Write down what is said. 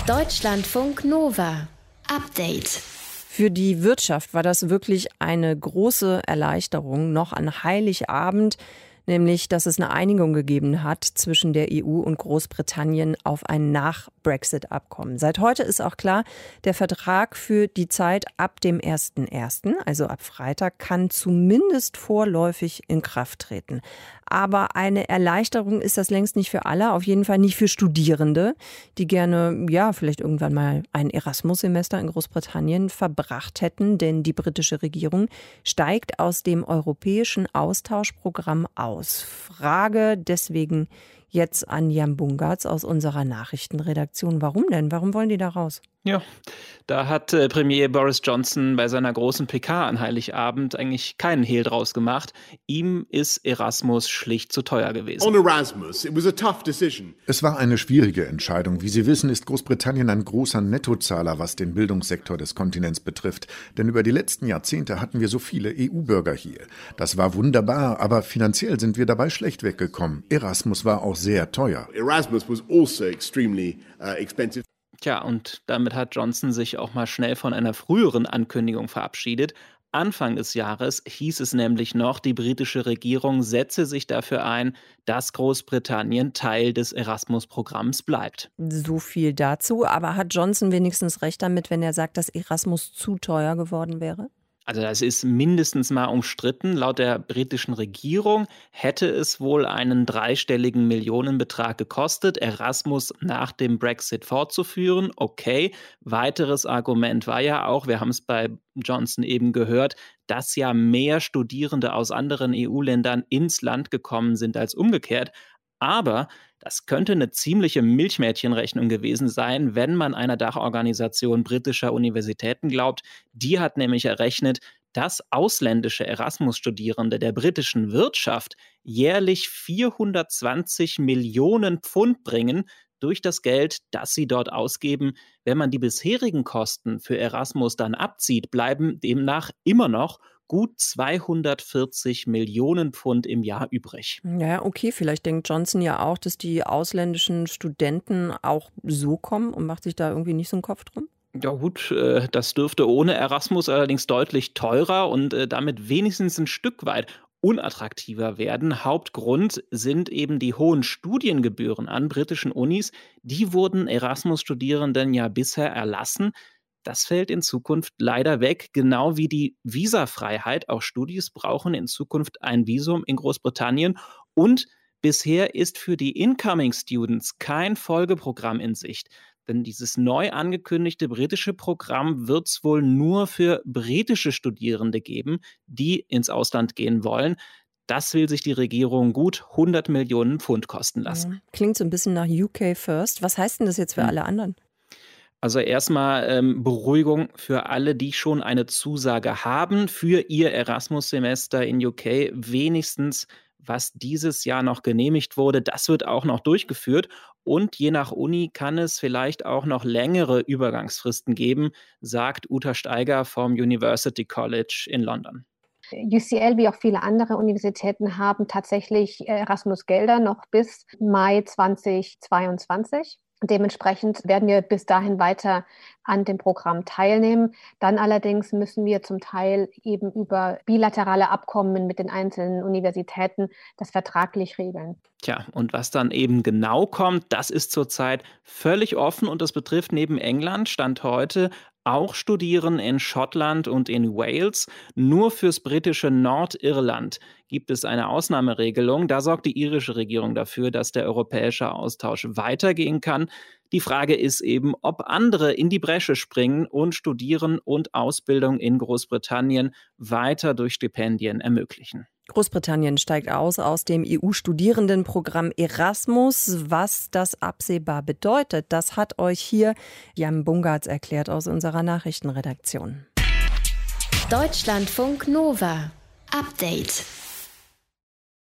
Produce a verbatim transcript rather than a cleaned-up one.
Deutschlandfunk Nova. Update. Für die Wirtschaft war das wirklich eine große Erleichterung noch an Heiligabend, nämlich dass es eine Einigung gegeben hat zwischen der E U und Großbritannien auf ein Nach-Brexit-Abkommen. Seit heute ist auch klar, der Vertrag für die Zeit ab dem ersten ersten, also ab Freitag, kann zumindest vorläufig in Kraft treten. Aber eine Erleichterung ist das längst nicht für alle, auf jeden Fall nicht für Studierende, die gerne, ja, vielleicht irgendwann mal ein Erasmus-Semester in Großbritannien verbracht hätten, denn die britische Regierung steigt aus dem europäischen Austauschprogramm aus. Frage deswegen jetzt an Jan Bungartz aus unserer Nachrichtenredaktion. Warum denn? Warum wollen die da raus? Ja, da hat äh, Premier Boris Johnson bei seiner großen P K an Heiligabend eigentlich keinen Hehl draus gemacht. Ihm ist Erasmus schlicht zu teuer gewesen. On Erasmus, it was a tough decision. Es war eine schwierige Entscheidung. Wie Sie wissen, ist Großbritannien ein großer Nettozahler, was den Bildungssektor des Kontinents betrifft. Denn über die letzten Jahrzehnte hatten wir so viele E U-Bürger hier. Das war wunderbar, aber finanziell sind wir dabei schlecht weggekommen. Erasmus war auch sehr teuer. Erasmus was also extremely uh, expensive. Tja, und damit hat Johnson sich auch mal schnell von einer früheren Ankündigung verabschiedet. Anfang des Jahres hieß es nämlich noch, die britische Regierung setze sich dafür ein, dass Großbritannien Teil des Erasmus-Programms bleibt. So viel dazu. Aber hat Johnson wenigstens recht damit, wenn er sagt, dass Erasmus zu teuer geworden wäre? Also das ist mindestens mal umstritten. Laut der britischen Regierung hätte es wohl einen dreistelligen Millionenbetrag gekostet, Erasmus nach dem Brexit fortzuführen. Okay, weiteres Argument war ja auch, wir haben es bei Johnson eben gehört, dass ja mehr Studierende aus anderen E U-Ländern ins Land gekommen sind als umgekehrt. Aber das könnte eine ziemliche Milchmädchenrechnung gewesen sein, wenn man einer Dachorganisation britischer Universitäten glaubt. Die hat nämlich errechnet, dass ausländische Erasmus-Studierende der britischen Wirtschaft jährlich vierhundertzwanzig Millionen Pfund bringen durch das Geld, das sie dort ausgeben. Wenn man die bisherigen Kosten für Erasmus dann abzieht, bleiben demnach immer noch gut zweihundertvierzig Millionen Pfund im Jahr übrig. Ja, okay, vielleicht denkt Johnson ja auch, dass die ausländischen Studenten auch so kommen und macht sich da irgendwie nicht so einen Kopf drum. Ja gut, das dürfte ohne Erasmus allerdings deutlich teurer und damit wenigstens ein Stück weit unattraktiver werden. Hauptgrund sind eben die hohen Studiengebühren an britischen Unis. Die wurden Erasmus-Studierenden ja bisher erlassen. Das fällt in Zukunft leider weg, genau wie die Visafreiheit. Auch Studis brauchen in Zukunft ein Visum in Großbritannien. Und bisher ist für die Incoming Students kein Folgeprogramm in Sicht. Denn dieses neu angekündigte britische Programm wird es wohl nur für britische Studierende geben, die ins Ausland gehen wollen. Das will sich die Regierung gut hundert Millionen Pfund kosten lassen. Ja, klingt so ein bisschen nach U K First. Was heißt denn das jetzt für hm. alle anderen? Also erstmal ähm, Beruhigung für alle, die schon eine Zusage haben für ihr Erasmus-Semester in U K. Wenigstens, was dieses Jahr noch genehmigt wurde, das wird auch noch durchgeführt. Und je nach Uni kann es vielleicht auch noch längere Übergangsfristen geben, sagt Uta Steiger vom University College in London. U C L wie auch viele andere Universitäten haben tatsächlich Erasmus-Gelder noch bis Mai zweitausendzweiundzwanzig. Dementsprechend werden wir bis dahin weiter an dem Programm teilnehmen. Dann allerdings müssen wir zum Teil eben über bilaterale Abkommen mit den einzelnen Universitäten das vertraglich regeln. Tja, und was dann eben genau kommt, das ist zurzeit völlig offen und das betrifft neben England, Stand heute, auch Studieren in Schottland und in Wales. Nur fürs britische Nordirland gibt es eine Ausnahmeregelung. Da sorgt die irische Regierung dafür, dass der europäische Austausch weitergehen kann. Die Frage ist eben, ob andere in die Bresche springen und Studieren und Ausbildung in Großbritannien weiter durch Stipendien ermöglichen. Großbritannien steigt aus aus dem E U-Studierendenprogramm Erasmus. Was das absehbar bedeutet, das hat euch hier Jan Bungartz erklärt aus unserer Nachrichtenredaktion. Deutschlandfunk Nova. Update.